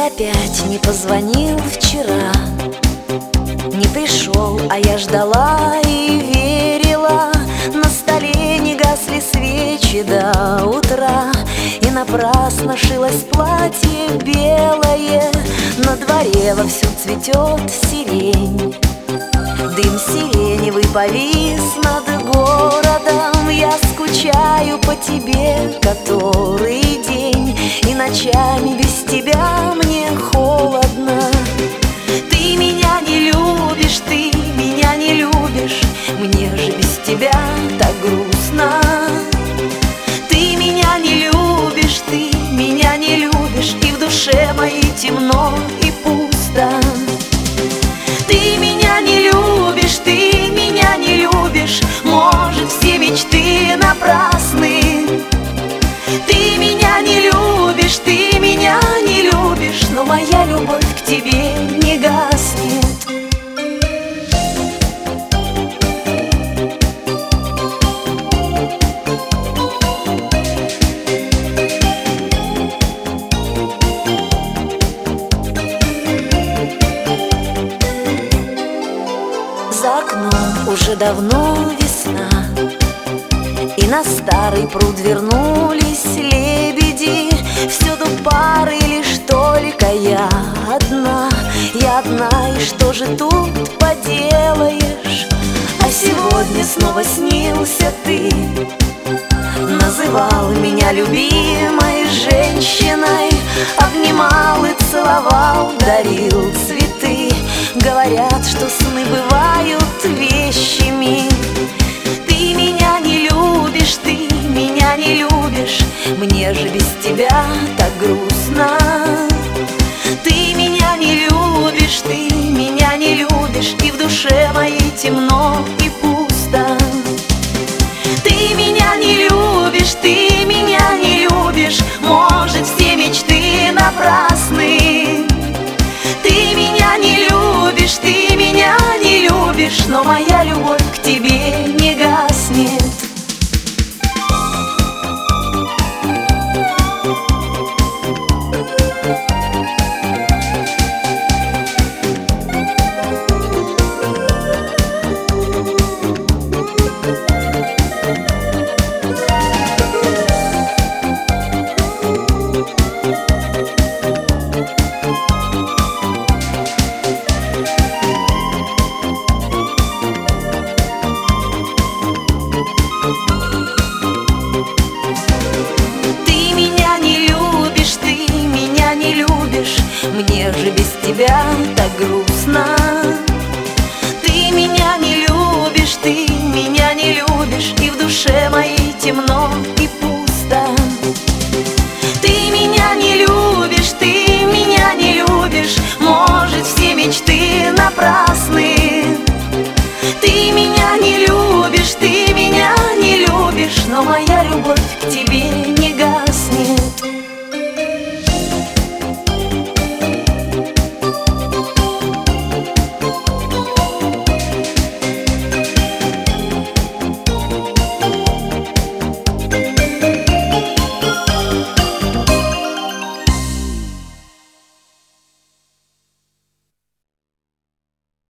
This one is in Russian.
опять не позвонил вчера, не пришел, а я ждала и верила. На столе не гасли свечи до утра, и напрасно шилось платье белое. На дворе вовсю цветет сирень, дым сиреневый повис над городом. Я скучаю по тебе который день, и ночами без тебя мне холодно. Ты меня не любишь, ты меня не любишь, мне же без тебя так грустно. Ты меня не любишь, ты меня не любишь, и в душе моей темно и пусто. Ты меня не любишь, ты меня не любишь, может, все мечты напрасны. Ты меня не любишь, ты меня не любишь, но моя любовь к тебе не гаснет. За окном уже давно весна, и на старый пруд вернулись лебеди. Всюду пары, лишь только я одна. Я одна, и что же тут поделаешь? А сегодня снова снился ты, называл меня любимой женщиной, обнимал и целовал, дарил цветы. Говорят, что сны бывают вещими. Ты меня не любишь, ты меня не любишь, мне же без тебя так грустно. Ты меня не любишь, ты меня не любишь, и в душе моей темно и пусто. Ты меня не любишь, ты меня не любишь, может, все мечты напрасны. Ты меня не любишь, ты меня не любишь, но моя любовь к тебе не гаснет. Мне же без тебя так грустно. Ты меня не любишь, ты меня не любишь, и в душе моей темно и пусто. Ты меня не любишь, ты меня не любишь, может, все мечты напрасны. Ты меня не любишь, ты меня не любишь, но моя